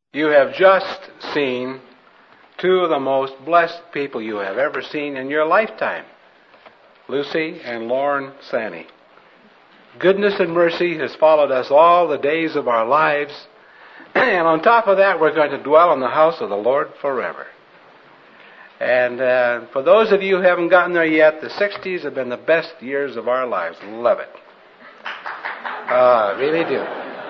You have just seen two of the most blessed people you have ever seen in your lifetime, Lucy and Lauren Sanney. Goodness and mercy has followed us all the days of our lives, and on top of that, we're going to dwell in the house of the Lord forever. And for those of you who haven't gotten there yet, the 60s have been the best years of our lives. Love it. Really do.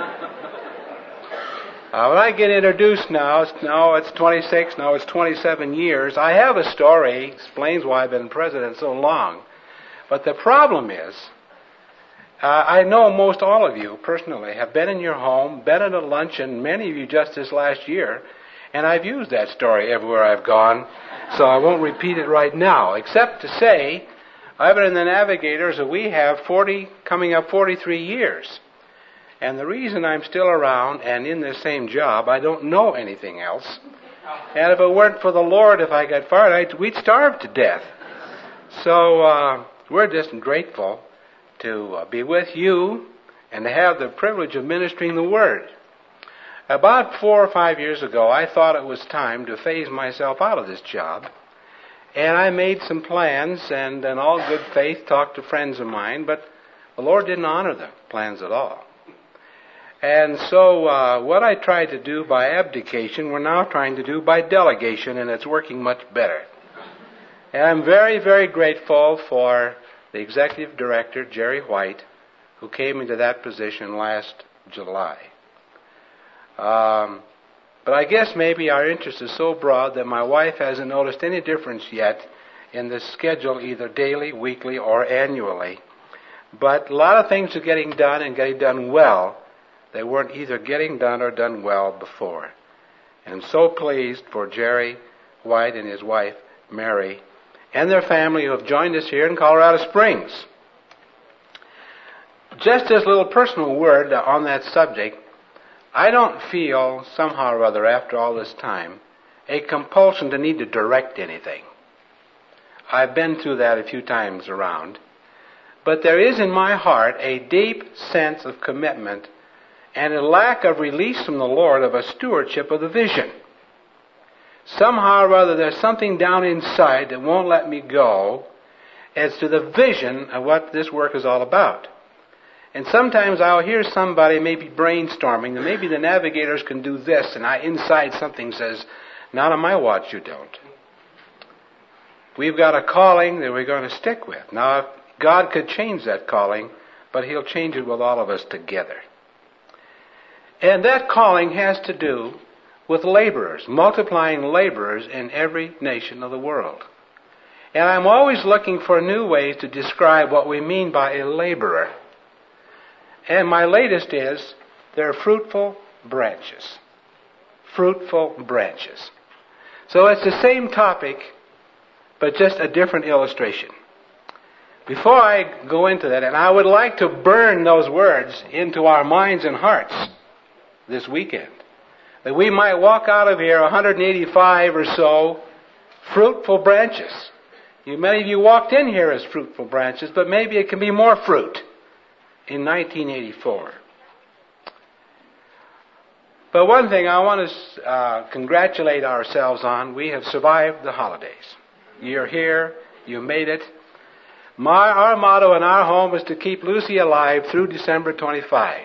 When I get introduced now, it's 26, now it's 27 years. I have a story, explains why I've been president so long. But the problem is, I know most all of you personally have been in your home, been at a luncheon, many of you just this last year, and I've used that story everywhere I've gone, so I won't repeat it right now, except to say, I've been in the Navigators that we have coming up 43 years. And the reason I'm still around and in this same job, I don't know anything else. And if it weren't for the Lord, if I got fired, we'd starve to death. So we're just grateful to be with you and to have the privilege of ministering the Word. About 4 or 5 years ago, I thought it was time to phase myself out of this job. And I made some plans and in all good faith talked to friends of mine, but the Lord didn't honor the plans at all. And so what I tried to do by abdication, we're now trying to do by delegation, and it's working much better. And I'm very, very grateful for the executive director, Jerry White, who came into that position last July. But I guess maybe our interest is so broad that my wife hasn't noticed any difference yet in the schedule, either daily, weekly, or annually. But a lot of things are getting done and getting done well. They weren't either getting done or done well before. And I'm so pleased for Jerry White and his wife, Mary, and their family who have joined us here in Colorado Springs. Just as a little personal word on that subject, I don't feel somehow or other after all this time a compulsion to need to direct anything. I've been through that a few times around. But there is in my heart a deep sense of commitment and a lack of release from the Lord of a stewardship of the vision. Somehow or other there's something down inside that won't let me go as to the vision of what this work is all about. And sometimes I'll hear somebody maybe brainstorming, and maybe the Navigators can do this, and inside something says, not on my watch you don't. We've got a calling that we're going to stick with. Now, God could change that calling, but He'll change it with all of us together. And that calling has to do with laborers, multiplying laborers in every nation of the world. And I'm always looking for new ways to describe what we mean by a laborer. And my latest is, they're fruitful branches. Fruitful branches. So it's the same topic, but just a different illustration. Before I go into that, and I would like to burn those words into our minds and hearts this weekend, that we might walk out of here 185 or so fruitful branches. Many of you walked in here as fruitful branches, but maybe it can be more fruit in 1984. But one thing I want to congratulate ourselves on, we have survived the holidays. You're here, you made it. Our motto in our home is to keep Lucy alive through December 25.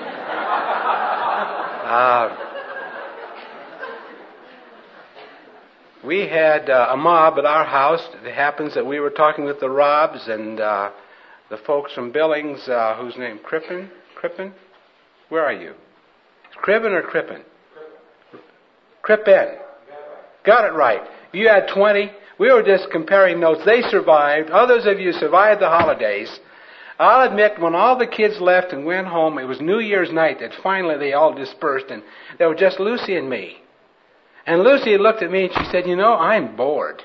We had a mob at our house. It happens that we were talking with the Robs and the folks from Billings, whose name? Crippen? Where are you? Cribben or Crippen? Crippen. Got it right. You had 20. We were just comparing notes. They survived. Others of you survived the holidays. I'll admit, when all the kids left and went home, it was New Year's night that finally they all dispersed, and there were just Lucy and me. And Lucy looked at me and she said, I'm bored.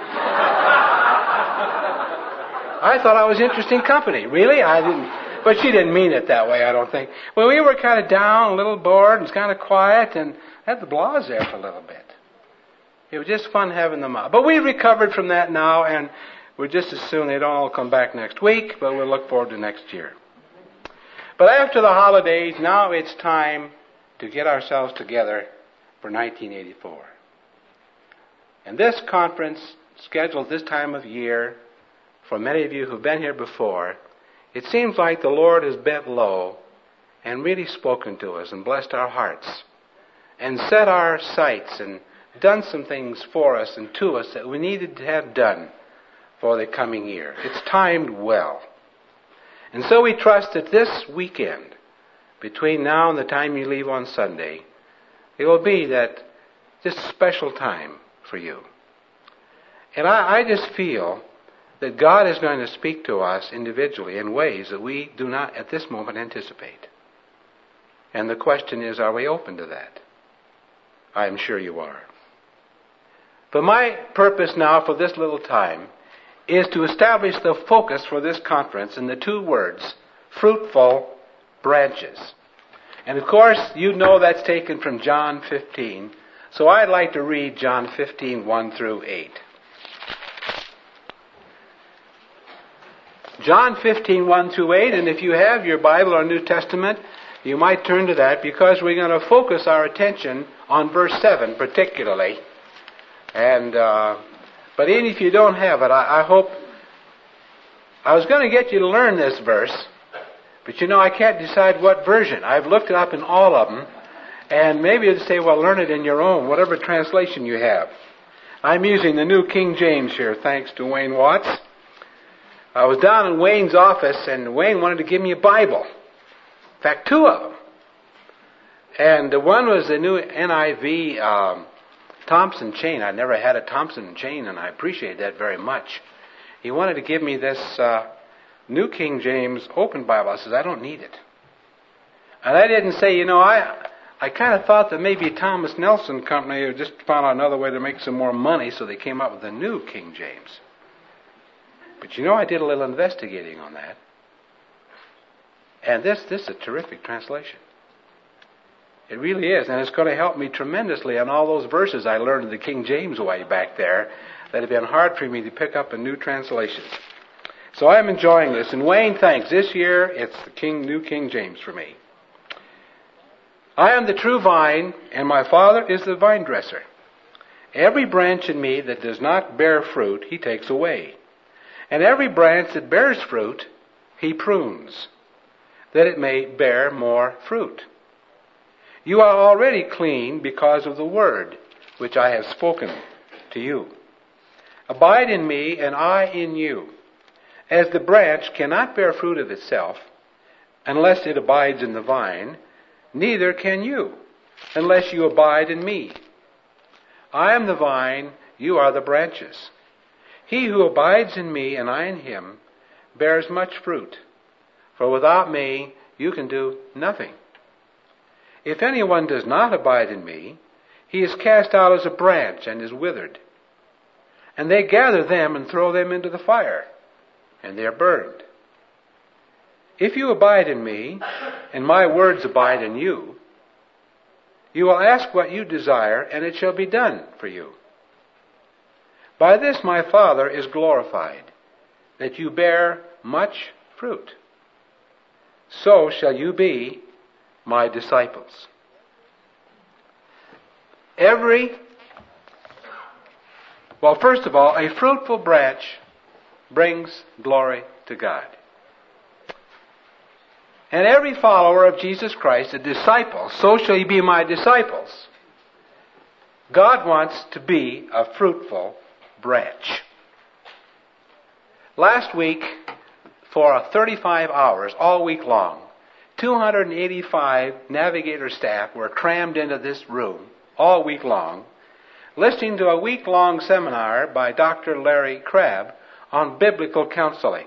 I thought I was interesting company. Really? I didn't. But she didn't mean it that way, I don't think. Well, we were kind of down, a little bored, and it's kind of quiet, and had the blahs there for a little bit. It was just fun having them out. But we've recovered from that now, and we're just as soon they don't all come back next week, but we'll look forward to next year. But after the holidays, now it's time to get ourselves together for 1984. And this conference, scheduled this time of year, for many of you who've been here before, it seems like the Lord has bent low and really spoken to us and blessed our hearts and set our sights and done some things for us and to us that we needed to have done for the coming year. It's timed well. And so we trust that this weekend, between now and the time you leave on Sunday, it will be that just special time for you. And I just feel that God is going to speak to us individually in ways that we do not at this moment anticipate. And the question is, are we open to that? I am sure you are. But my purpose now for this little time is to establish the focus for this conference in the two words, fruitful branches. And of course, you know that's taken from John 15. So I'd like to read John 15, 1 through 8. John 15, 1 through 8, and if you have your Bible or New Testament, you might turn to that because we're going to focus our attention on verse 7 particularly. And but even if you don't have it, I hope... I was going to get you to learn this verse, but you know I can't decide what version. I've looked it up in all of them, and maybe you'd say, well, learn it in your own, whatever translation you have. I'm using the New King James here, thanks to Wayne Watts. I was down in Wayne's office, and Wayne wanted to give me a Bible. In fact, two of them. And one was the new NIV Thompson chain. I'd never had a Thompson chain, and I appreciate that very much. He wanted to give me this New King James Open Bible. I said, I don't need it. And I didn't say, I kind of thought that maybe Thomas Nelson Company had just found out another way to make some more money, so they came up with the New King James. But I did a little investigating on that. And this is a terrific translation. It really is, and it's going to help me tremendously on all those verses I learned in the King James way back there that have been hard for me to pick up in new translations. So I'm enjoying this, and Wayne thanks. This year, it's the New King James for me. I am the true vine, and my Father is the vine dresser. Every branch in me that does not bear fruit, he takes away. And every branch that bears fruit, he prunes, that it may bear more fruit. You are already clean because of the word which I have spoken to you. Abide in me, and I in you. As the branch cannot bear fruit of itself unless it abides in the vine, neither can you unless you abide in me. I am the vine, you are the branches. He who abides in me and I in him bears much fruit, for without me you can do nothing. If anyone does not abide in me, he is cast out as a branch and is withered. And they gather them and throw them into the fire, and they are burned. If you abide in me, and my words abide in you, you will ask what you desire, and it shall be done for you. By this my Father is glorified, that you bear much fruit. So shall you be my disciples. First of all, a fruitful branch brings glory to God. And every follower of Jesus Christ, a disciple, so shall you be my disciples. God wants to be a fruitful branch. Last week, for 35 hours, all week long, 285 Navigator staff were crammed into this room all week long, listening to a week-long seminar by Dr. Larry Crabb on biblical counseling.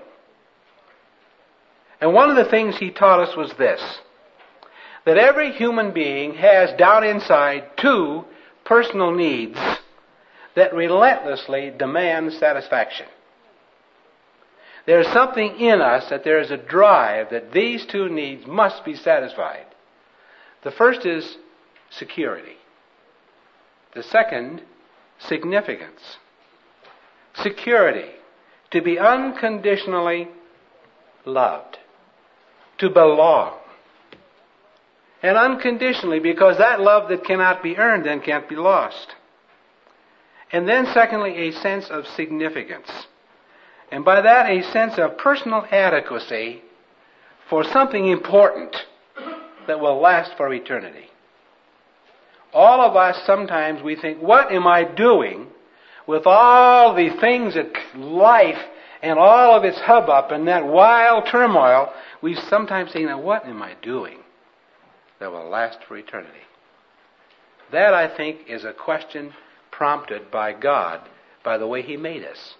And one of the things he taught us was this, that every human being has down inside two personal needs that relentlessly demand satisfaction. There's something in us that there is a drive that these two needs must be satisfied. The first is security. The second, significance. Security, to be unconditionally loved, to belong. and unconditionally, because that love that cannot be earned then can't be lost. And then secondly, a sense of significance. And by that, a sense of personal adequacy for something important that will last for eternity. All of us, sometimes we think, what am I doing with all the things that life and all of its hubbub and that wild turmoil? We sometimes think, now what am I doing that will last for eternity? That, I think, is a question prompted by God by the way He made us.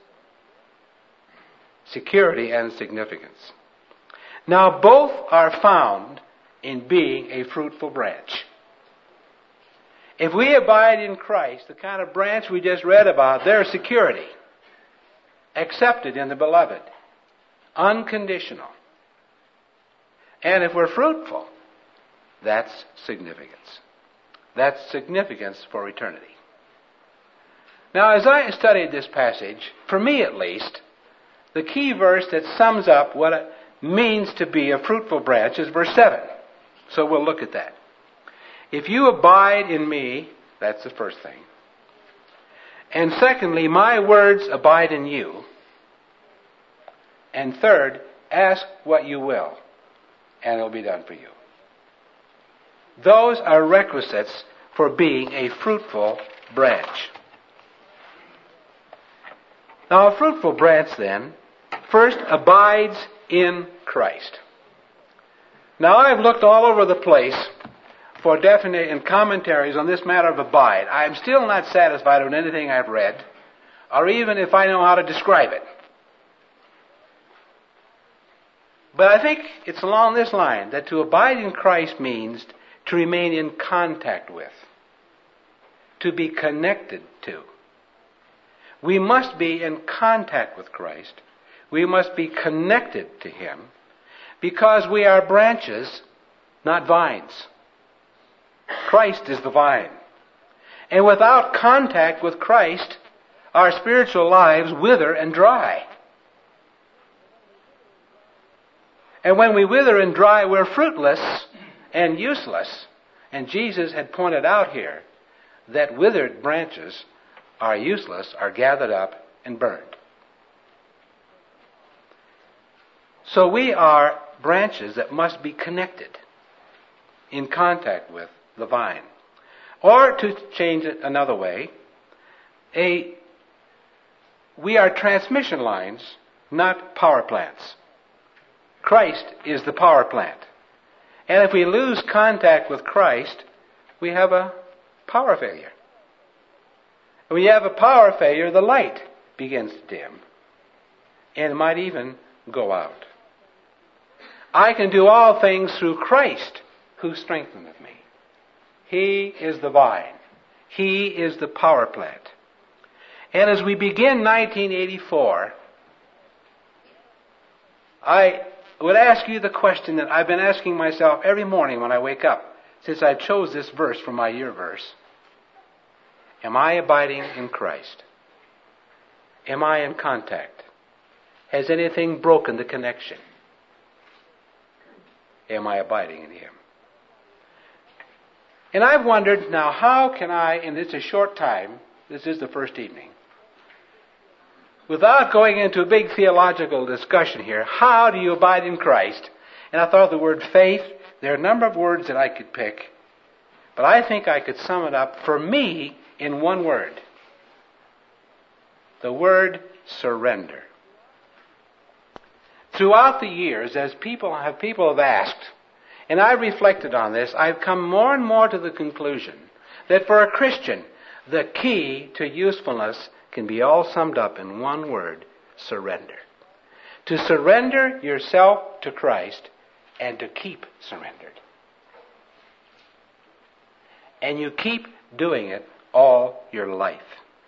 Security and significance. Now, both are found in being a fruitful branch. If we abide in Christ, the kind of branch we just read about, there's security. Accepted in the beloved. Unconditional. And if we're fruitful, that's significance. That's significance for eternity. Now, as I studied this passage, for me at least, the key verse that sums up what it means to be a fruitful branch is verse 7. So we'll look at that. If you abide in me, that's the first thing. And secondly, my words abide in you. And third, ask what you will, and it'll be done for you. Those are requisites for being a fruitful branch. Now, a fruitful branch, then, first abides in Christ. Now, I've looked all over the place for definite and commentaries on this matter of abide. I'm still not satisfied with anything I've read, or even if I know how to describe it. But I think it's along this line that to abide in Christ means to remain in contact with, to be connected to. We must be in contact with Christ. We must be connected to Him because we are branches, not vines. Christ is the vine. And without contact with Christ, our spiritual lives wither and dry. And when we wither and dry, we're fruitless and useless. And Jesus had pointed out here that withered branches are useless, are gathered up and burned. So we are branches that must be connected in contact with the vine. Or to change it another way, we are transmission lines, not power plants. Christ is the power plant. And if we lose contact with Christ, we have a power failure. When you have a power failure, the light begins to dim. And it might even go out. I can do all things through Christ who strengtheneth me. He is the vine. He is the power plant. And as we begin 1984, I would ask you the question that I've been asking myself every morning when I wake up, since I chose this verse for my year verse. Am I abiding in Christ? Am I in contact? Has anything broken the connection? Am I abiding in Him? And I've wondered, now how can I, in this a short time, this is the first evening, without going into a big theological discussion here, how do you abide in Christ? And I thought of the word faith. There are a number of words that I could pick, but I think I could sum it up for me in one word. The word surrender. Throughout the years, as people have asked, and I reflected on this, I've come more and more to the conclusion that for a Christian, the key to usefulness can be all summed up in one word: surrender. To surrender yourself to Christ and to keep surrendered. And you keep doing it all your life.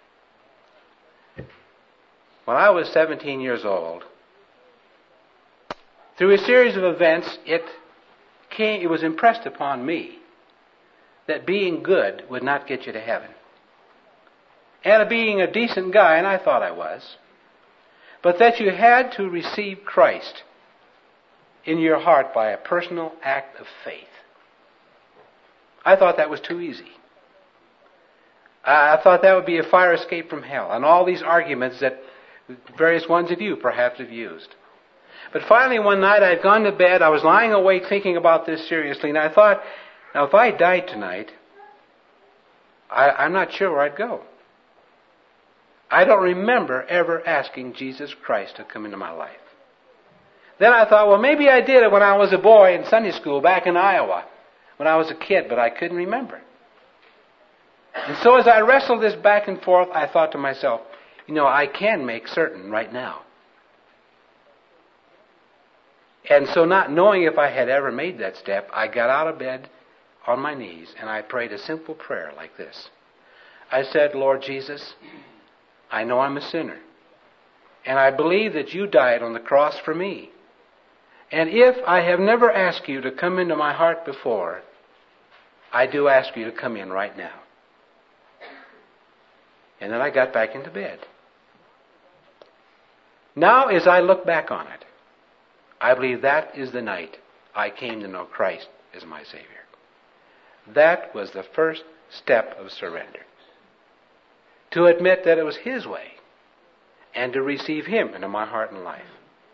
When I was 17 years old, through a series of events, it was impressed upon me that being good would not get you to heaven. And being a decent guy, and I thought I was, but that you had to receive Christ in your heart by a personal act of faith. I thought that was too easy. I thought that would be a fire escape from hell, and all these arguments that various ones of you perhaps have used. But finally one night I had gone to bed, I was lying awake thinking about this seriously, and I thought, now if I died tonight, I'm not sure where I'd go. I don't remember ever asking Jesus Christ to come into my life. Then I thought, well, maybe I did it when I was a boy in Sunday school back in Iowa, when I was a kid, but I couldn't remember. And so as I wrestled this back and forth, I thought to myself, I can make certain right now. And so not knowing if I had ever made that step, I got out of bed on my knees and I prayed a simple prayer like this. I said, Lord Jesus, I know I'm a sinner. And I believe that you died on the cross for me. And if I have never asked you to come into my heart before, I do ask you to come in right now. And then I got back into bed. Now, as I look back on it, I believe that is the night I came to know Christ as my Savior. That was the first step of surrender. To admit that it was His way and to receive Him into my heart and life.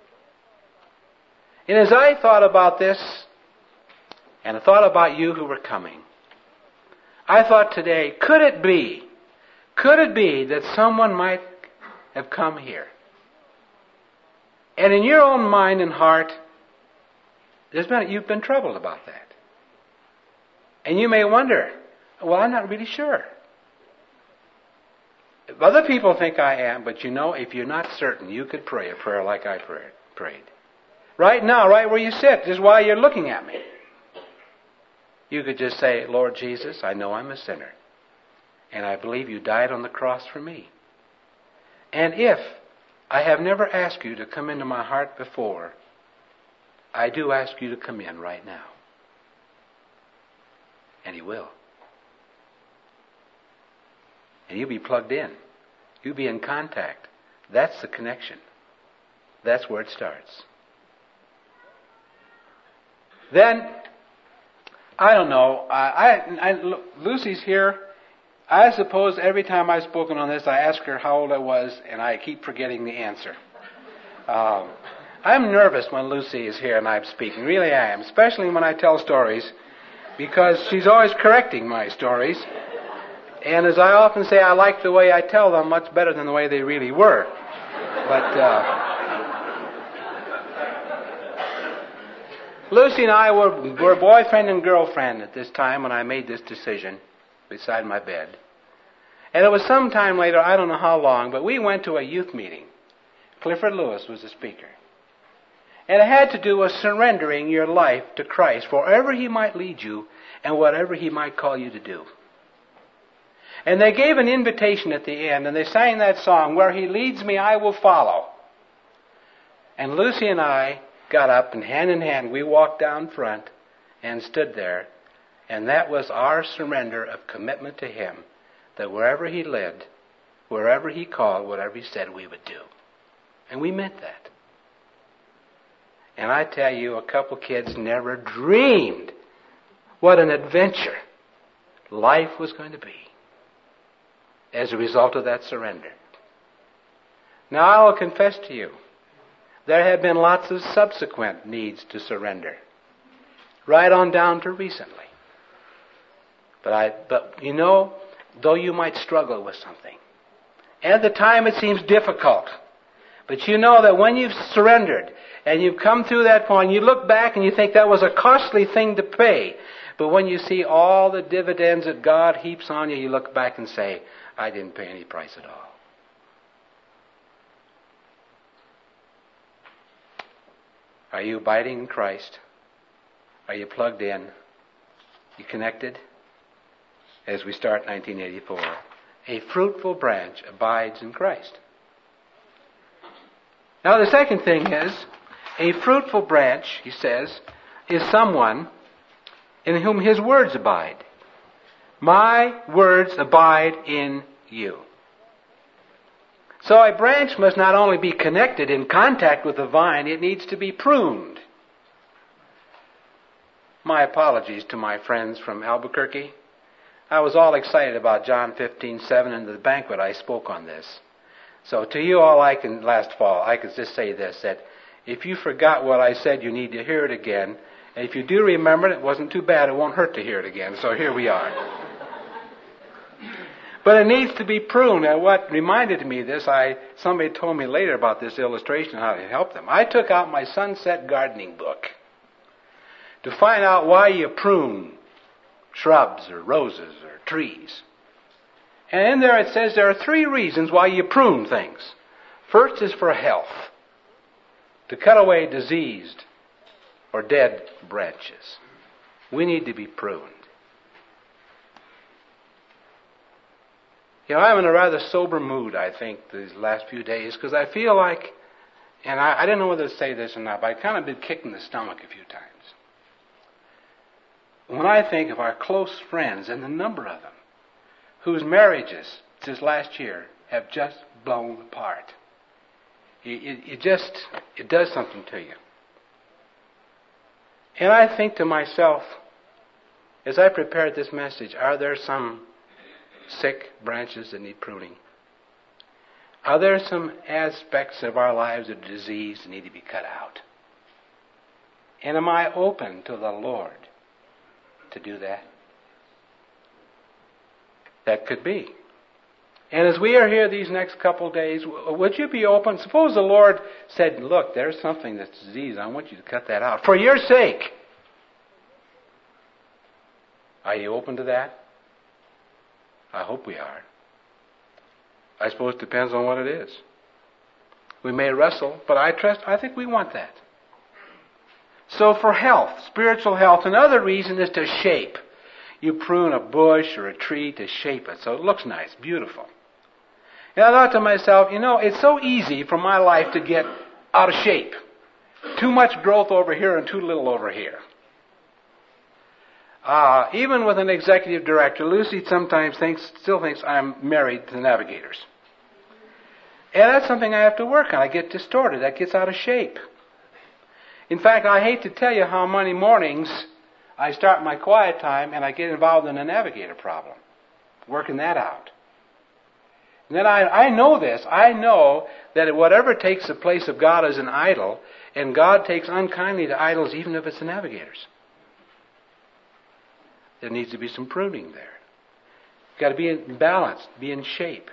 And as I thought about this, and I thought about you who were coming, I thought today, could it be that someone might have come here? And in your own mind and heart, you've been troubled about that. And you may wonder, well, I'm not really sure. Other people think I am, but if you're not certain, you could pray a prayer like I prayed. Right now, right where you sit, just while you're looking at me. You could just say, Lord Jesus, I know I'm a sinner. And I believe you died on the cross for me. And if I have never asked you to come into my heart before, I do ask you to come in right now. And He will. And you'll be plugged in. You'll be in contact. That's the connection. That's where it starts. Then, I don't know, Lucy's here. I suppose every time I've spoken on this, I ask her how old I was, and I keep forgetting the answer. I'm nervous when Lucy is here and I'm speaking. Really I am, especially when I tell stories, because she's always correcting my stories. And as I often say, I like the way I tell them much better than the way they really were. But Lucy and I were boyfriend and girlfriend at this time when I made this decision beside my bed. And it was some time later, I don't know how long, but we went to a youth meeting. Clifford Lewis was the speaker. And it had to do with surrendering your life to Christ wherever He might lead you and whatever He might call you to do. And they gave an invitation at the end, and they sang that song, Where He Leads Me, I Will Follow. And Lucy and I got up, and in hand, we walked down front and stood there. And that was our surrender of commitment to Him, that wherever He led, wherever He called, whatever He said, we would do. And we meant that. And I tell you, a couple kids never dreamed what an adventure life was going to be as a result of that surrender. Now, I will confess to you, there have been lots of subsequent needs to surrender, right on down to recently. But though you might struggle with something, and at the time it seems difficult, but you know that when you've surrendered and you've come through that point, you look back and you think that was a costly thing to pay. But when you see all the dividends that God heaps on you, you look back and say, I didn't pay any price at all. Are you abiding in Christ? Are you plugged in? You connected? As we start 1984, a fruitful branch abides in Christ. Now the second thing is, a fruitful branch, he says, is someone in whom His words abide. My words abide in you. So a branch must not only be connected in contact with the vine, it needs to be pruned. My apologies to my friends from Albuquerque. I was all excited about John 15:7 and the banquet. I spoke on this. So to you all, last fall, I could just say this, that if you forgot what I said, you need to hear it again. And if you do remember it, it wasn't too bad. It won't hurt to hear it again. So here we are. But it needs to be pruned. And what reminded me of this, somebody told me later about this illustration, how it helped them. I took out my Sunset Gardening book to find out why you prune shrubs or roses or trees. And in there it says there are 3 reasons why you prune things. First is for health, to cut away diseased or dead branches. We need to be pruned. You know, I'm in a rather sober mood, I think, these last few days, because I feel like, and I didn't know whether to say this or not, but I've kind of been kicked in the stomach a few times. When I think of our close friends, and the number of them, whose marriages this last year have just blown apart. It does something to you. And I think to myself, as I prepared this message, are there some sick branches that need pruning? Are there some aspects of our lives of disease that need to be cut out? And am I open to the Lord to do that? That could be. And as we are here these next couple of days, would you be open? Suppose the Lord said, look, there's something that's disease. I want you to cut that out for your sake. Are you open to that? I hope we are. I suppose it depends on what it is. We may wrestle, but I think we want that. So for health, spiritual health, another reason is to shape. You prune a bush or a tree to shape it so it looks nice, beautiful. And I thought to myself, it's so easy for my life to get out of shape. Too much growth over here and too little over here. Even with an executive director, Lucy sometimes still thinks I'm married to the Navigators. And that's something I have to work on. I get distorted. That gets out of shape. In fact, I hate to tell you how many mornings I start my quiet time and I get involved in a Navigator problem, working that out. And then I know this. I know that whatever takes the place of God is an idol, and God takes unkindly to idols even if it's the Navigators. There needs to be some pruning there. You've got to be in balance, be in shape.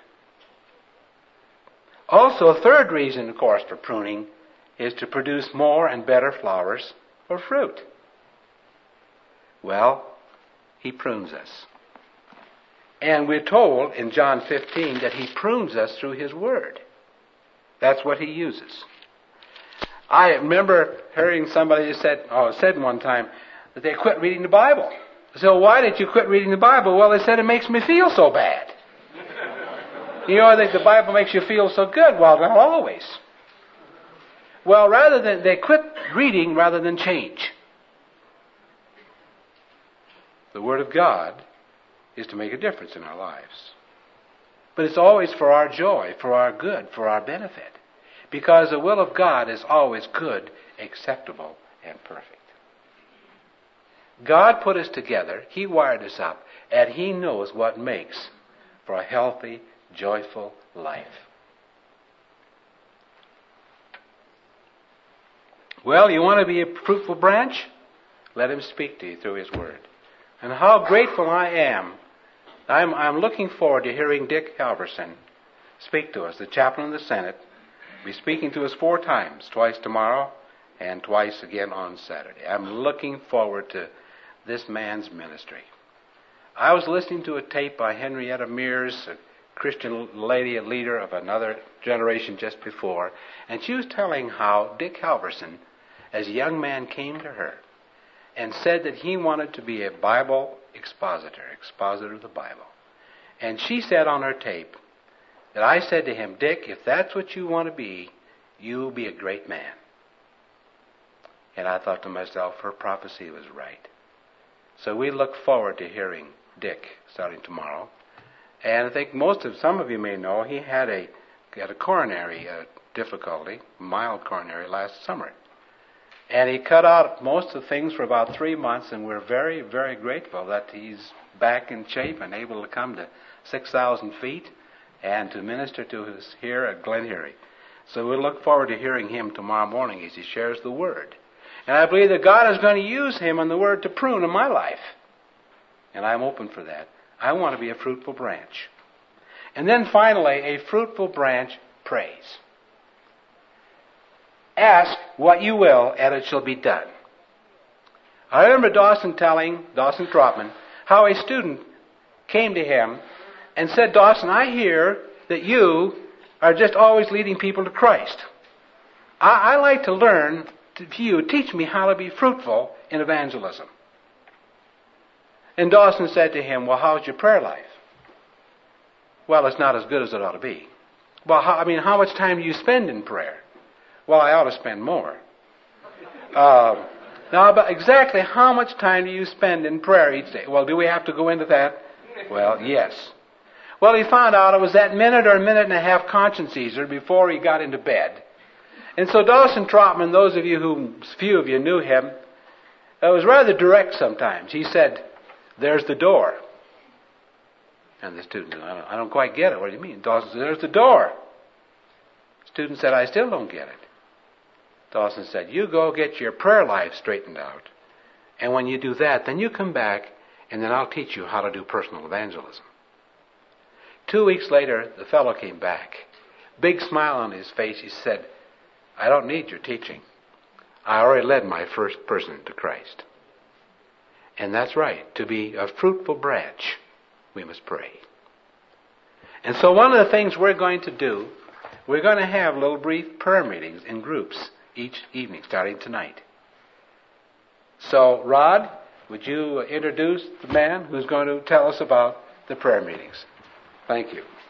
Also, a third reason, of course, for pruning is to produce more and better flowers or fruit. Well, He prunes us. And we're told in John 15 that He prunes us through His Word. That's what He uses. I remember hearing somebody said one time that they quit reading the Bible. So why did you quit reading the Bible? Well, they said it makes me feel so bad. I think the Bible makes you feel so good. Well, not always. Well, they quit reading rather than change. The Word of God is to make a difference in our lives. But it's always for our joy, for our good, for our benefit. Because the will of God is always good, acceptable, and perfect. God put us together, He wired us up, and He knows what makes for a healthy, joyful life. Well, you want to be a fruitful branch? Let Him speak to you through His Word. And how grateful I am. I'm looking forward to hearing Dick Halverson speak to us, the chaplain of the Senate. He'll be speaking to us 4 times, twice tomorrow and twice again on Saturday. I'm looking forward to this man's ministry. I was listening to a tape by Henrietta Mears, a Christian lady, a leader of another generation just before, and she was telling how Dick Halverson, as a young man, came to her and said that he wanted to be a Bible expositor of the Bible. And she said on her tape that I said to him, Dick, if that's what you want to be, you'll be a great man. And I thought to myself, her prophecy was right. So we look forward to hearing Dick starting tomorrow. And I think some of you may know, he had a coronary difficulty, mild coronary, last summer. And he cut out most of the things for about 3 months, and we're very, very grateful that he's back in shape and able to come to 6,000 feet and to minister to us here at Glen Erie. So we'll look forward to hearing him tomorrow morning as he shares the Word. And I believe that God is going to use him and the Word to prune in my life. And I'm open for that. I want to be a fruitful branch. And then finally, a fruitful branch prays. Ask what you will, and it shall be done. I remember Dawson Trotman, how a student came to him and said, Dawson, I hear that you are just always leading people to Christ. I like to learn you. Teach me how to be fruitful in evangelism. And Dawson said to him, well, how's your prayer life? Well, it's not as good as it ought to be. Well, how much time do you spend in prayer? Well, I ought to spend more. Now, but exactly how much time do you spend in prayer each day? Well, do we have to go into that? Well, yes. Well, he found out it was that minute or minute and a half conscience easer before he got into bed. And so Dawson Trotman, few of you knew him, was rather direct sometimes. He said, there's the door. And the student said, I don't quite get it. What do you mean? Dawson said, there's the door. The student said, I still don't get it. Dawson said, you go get your prayer life straightened out. And when you do that, then you come back, and then I'll teach you how to do personal evangelism. 2 weeks later, the fellow came back. Big smile on his face. He said, I don't need your teaching. I already led my first person to Christ. And that's right. To be a fruitful branch, we must pray. And so one of the things we're going to do, we're going to have little brief prayer meetings in groups each evening, starting tonight. So, Rod, would you introduce the man who's going to tell us about the prayer meetings? Thank you.